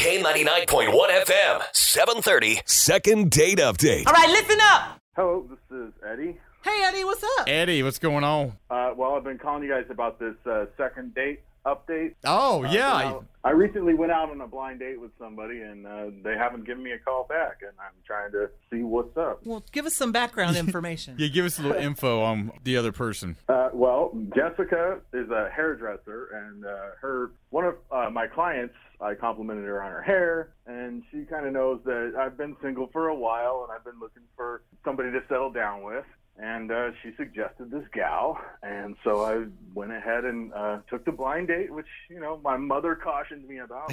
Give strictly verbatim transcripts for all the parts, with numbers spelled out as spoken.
K ninety-nine point one F M, seven thirty. Second date update. All right, listen up. Hello, this is Eddie. Hey, Eddie, what's up? Eddie, what's going on? Uh, well, I've been calling you guys about this uh, second date update. Oh, Uh, yeah. so I recently went out on a blind date with somebody, and uh, they haven't given me a call back, and I'm trying to see what's up. Well, give us some background information. Yeah, give us a little info on the other person. Uh, well, Jessica is a hairdresser, and uh, her one of uh, my clients, I complimented her on her hair, and she kind of knows that I've been single for a while, and I've been looking for somebody to settle down with. And uh, she suggested this gal, and so I went ahead and uh, took the blind date, which, you know, my mother cautioned me about.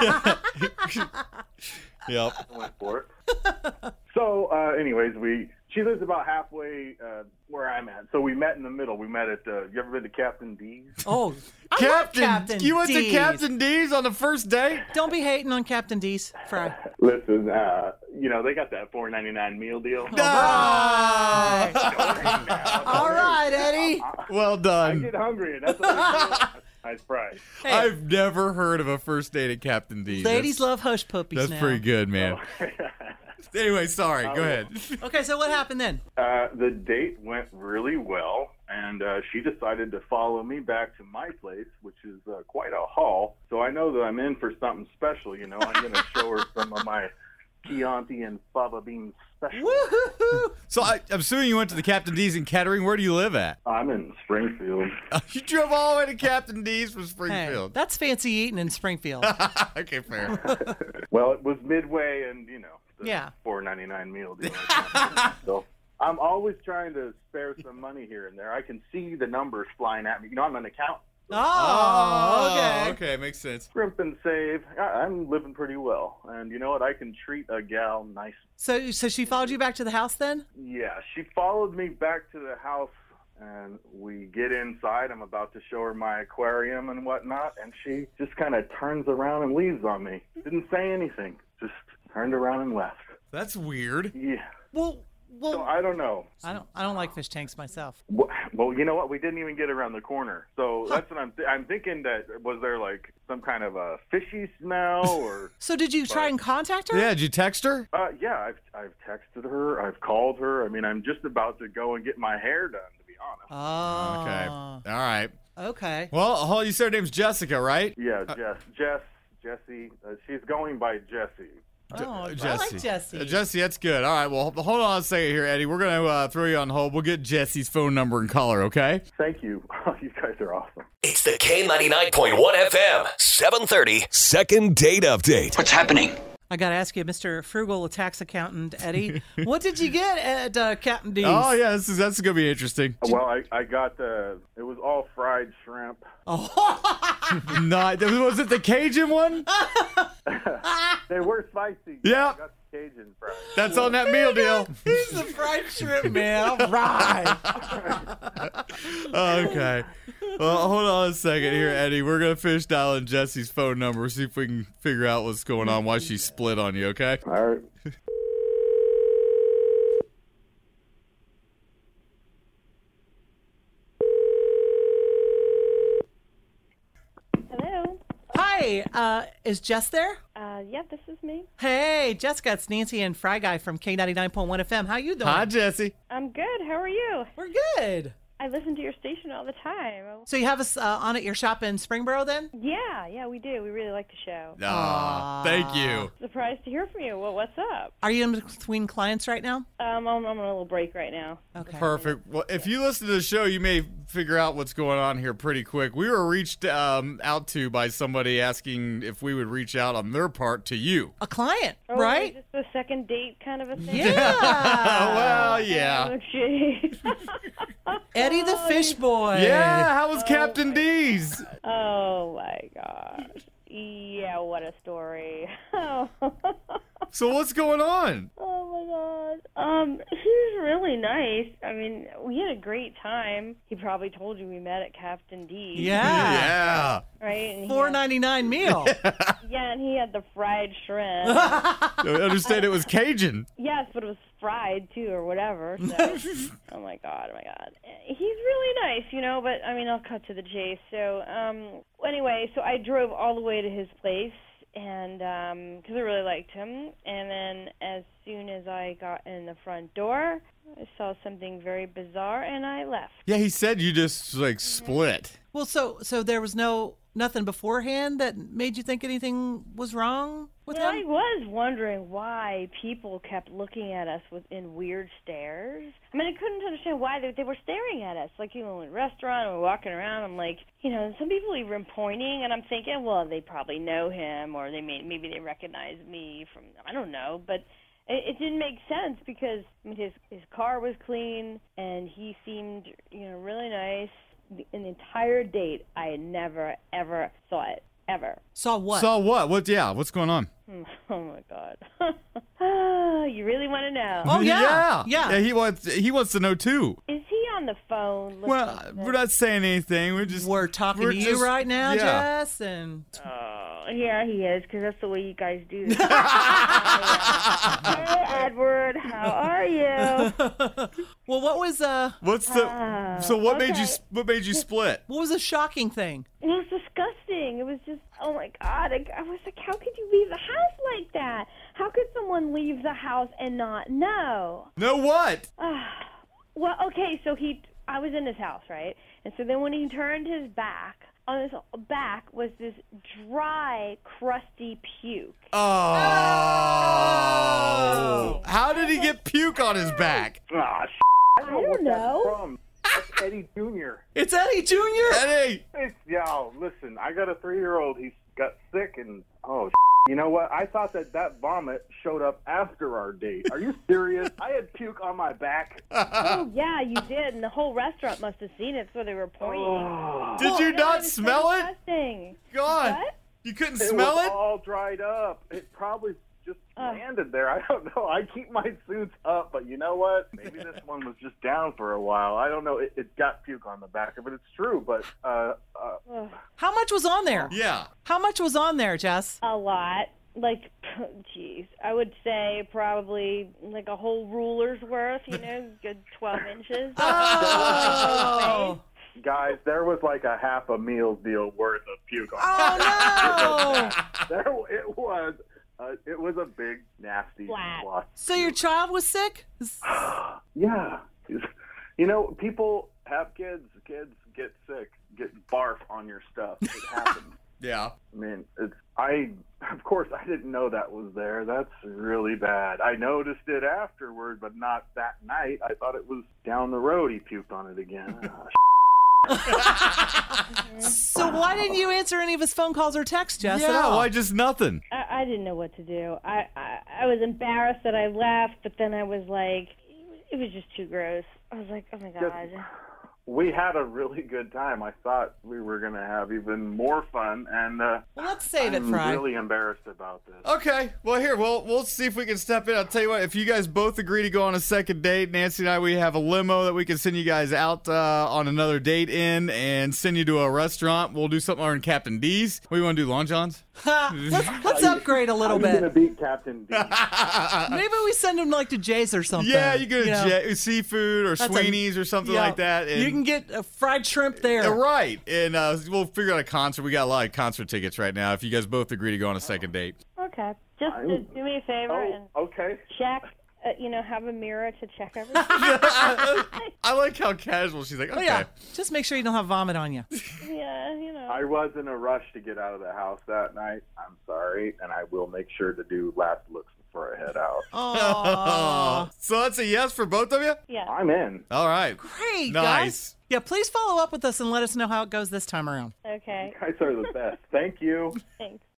So Yep. I went for it. So, uh, anyways, we she lives about halfway uh, where I'm at. So we met in the middle. We met at, uh, you ever been to Captain D's? Oh, I love Captain, Captain you went D's. to Captain D's on the first date? Don't be hating on Captain D's. Fry. Listen, uh, you know, they got that four ninety-nine meal deal. Right. Don't hate now. All right, Eddie. Well I done. get hungry, and that's what I do. Nice price. Hey, I've never heard of a first date at Captain D's. ladies That's- love hush puppies That's now. pretty good, man. Anyway, sorry. Go ahead. Okay, so what happened then? Uh, the date went really well, and uh, she decided to follow me back to my place, which is uh, quite a haul. So I know that I'm in for something special, you know. I'm going to show her some of my Chianti and fava bean special. Woo-hoo-hoo. So I, I'm assuming you went to the Captain D's in Kettering. Where do you live at? I'm in Springfield. You drove all the way to Captain D's from Hey, Springfield. that's fancy eating in Springfield. Okay, fair. Well, it was midway, and, you know, the Yeah. four ninety-nine meal deal. So I'm always trying to spare some money here and there. I can see the numbers flying at me. You know, I'm an accountant. Oh, okay. Okay, makes sense. Scrimp and save. I- I'm living pretty well. And you know what? I can treat a gal nice. So, so she followed you back to the house then? Yeah, she followed me back to the house, and we get inside. I'm about to show her my aquarium and whatnot, and she just kind of turns around and leaves on me. Didn't say anything. Just turned around and left. That's weird. Yeah. Well, well, So I don't know. I don't, I don't like fish tanks myself. Well, well, you know what? We didn't even get around the corner. So that's what I'm. Th- I'm thinking that was there like some kind of a fishy smell or? So did you try and contact her? Yeah, did you text her? Uh, yeah, I've I've texted her. I've called her. I mean, I'm just about to go and get my hair done. To be honest. Oh. Okay. All right. Okay. Well, hold- you said her name's Jessica, right? Yeah, Jess, Jess, Jessie. Uh, she's going by Jessie. Oh, I Jesse. like Jesse. Uh, Jesse, that's good. All right, well, hold on a second here, Eddie. We're going to uh, throw you on hold. We'll get Jesse's phone number and call her, okay? Thank you. You guys are awesome. It's the K ninety-nine point one F M, seven thirty. Second date update. What's happening? I got to ask you, Mister Frugal, a tax accountant, Eddie, what did you get at uh, Captain D's? Oh, yeah, this is, that's going to be interesting. Well, I I got the. It was all fried shrimp. Not, was it the Cajun one? They were spicy. Yeah. I got the Cajun fries. That's on that meal deal. He's the fried shrimp, man. All right. Okay. Well, hold on a second here, Eddie. We're going to finish dialing Jesse's phone number, see if we can figure out what's going on, why she split on you, okay? All right. Hello. Hi, uh, is Jess there? Uh, yeah, this is me. Hey, Jessica, it's Nancy and Fry Guy from K ninety-nine point one F M. How you doing? Hi, Jesse. I'm good. How are you? We're good. I listen to your station all the time. So you have us uh, on at your shop in Springboro then? Yeah, yeah, we do. We really like the show. Aw, thank you. Surprised to hear from you. Well, what's up? Are you in between clients right now? Um, I'm, I'm on a little break right now. Okay. Perfect. Well, if you listen to the show, you may figure out what's going on here pretty quick. We were reached um, out to by somebody asking if we would reach out on their part to you. A client, Oh, right? Just a second date kind of a thing? Yeah. Well, yeah. Oh, gee. Eddie the fish boy. Yeah, how was Captain D's? Oh, my gosh. Yeah, what a story. Oh. So what's going on? Oh my god. Um, he's really nice. I mean, we had a great time. He probably told you we met at Captain D. Yeah. Yeah. Right? And he four had- ninety-nine meal. Yeah, and he had the fried shrimp. I understand it was Cajun. Yes, but it was fried too, or whatever. So, oh my god, oh my god. He's really nice, you know. But I mean, I'll cut to the chase. So, um, anyway, so I drove all the way to his place, and um 'cause I really liked him. And then as soon as I got in the front door, I saw something very bizarre, and I left. Yeah, he said you just like split. Well, so so there was no nothing beforehand that made you think anything was wrong with Well, I him? was wondering why people kept looking at us with in weird stares. I mean, I couldn't understand why they, they were staring at us. Like, you know, in a restaurant, or walking around, I'm like, you know, some people even pointing, and I'm thinking, well, they probably know him, or they may, maybe they recognize me from, I don't know, but it, it didn't make sense because, I mean, his, his car was clean, and he seemed, you know, really nice. An entire date, I had never, ever saw it, ever. Saw what? Saw what? What? Yeah, what's going on? Oh my God! You really want to know? Oh, yeah. yeah, Yeah. yeah. He wants. He wants to know too. Is he on the phone? listening Well, to we're this? not saying anything. We're just. We're talking we're to just- you right now, yeah. Jess, and Oh, yeah, he is, because that's the way you guys do this. Hey, Edward, how are you? well, what was uh, What's the? Ah, so what made you? okay. What made you split? what was a shocking thing? It was disgusting. It was just, oh my God. I, I was like, how could you leave the house like that? How could someone leave the house and not know? No what? Well, okay, so he, I was in his house, right? And so then when he turned his back, on his back was this dry, crusty puke. Oh. How did he get puke on his back? Ah, sh- I don't know I don't what that's know. from. That's Eddie Junior It's Eddie Junior Eddie. It's, yo, listen, I got a three-year-old. He's got sick, and oh, sh- you know what? I thought that that vomit showed up after our date. Are you serious? I had puke on my back. Oh, yeah, you did, and the whole restaurant must have seen it, so they were pointing. Oh, Did you Yeah, not it was so smell it? disgusting. God. What? You couldn't it smell was it? all dried up. It probably just Oh. landed there. I don't know. I keep my suits up, but you know what? Maybe this one was just down for a while. I don't know. It, it got puke on the back of it. It's true, but uh, uh, Ugh, How much was on there? Yeah. How much was on there, Jess? a lot. Like, geez, I would say probably like a whole ruler's worth, you know, good twelve inches. Oh, guys, there was like a half a meal deal worth of puke on oh no! there. It was. Uh, it was a big, nasty Flat. splotch. So your child was sick? Yeah. You know, people have kids. Kids get sick, get barf on your stuff. It happens. Yeah. I mean, it's I. Of course, I didn't know that was there. That's really bad. I noticed it afterward, but not that night. I thought it was down the road. He puked on it again. Oh, So why didn't you answer any of his phone calls or texts, Jess, at Yeah, all? why just nothing? I, I didn't know what to do. I, I I was embarrassed that I left, but then I was like, it was just too gross. I was like, oh my God. we had a really good time. I thought we were going to have even more fun, and uh, Well, let's save it, I'm Fry. really embarrassed about this. Okay, well here, we'll we'll see if we can step in. I'll tell you what, if you guys both agree to go on a second date, Nancy and I, we have a limo that we can send you guys out uh, on another date in and send you to a restaurant. We'll do something over in Captain D's. What do you want to do, Long John's? Ha, let's, let's upgrade a little How are you bit. going to beat Captain D? Maybe we send him like to Jay's or something. Yeah, you go to know? J- seafood or That's a- Sweeney's or something Yeah. like that. And, You can get a fried shrimp there. Yeah, right, and uh, we'll figure out a concert. We got a lot of concert tickets right now. If you guys both agree to go on a second date. Okay. Just uh, I'm- do me a favor and Oh, okay. check, uh, you know, have a mirror to check everything. I like how casual she's like. Oh, Okay. yeah. Just make sure you don't have vomit on you. Yeah, you know. I was in a rush to get out of the house that night. I'm sorry, and I will make sure to do last looks before I head out. Oh, So that's a yes for both of you? Yeah. I'm in. All right. great, Nice. guys. Yeah, please follow up with us and let us know how it goes this time around. Okay. You guys are the best. Thank you. Thanks.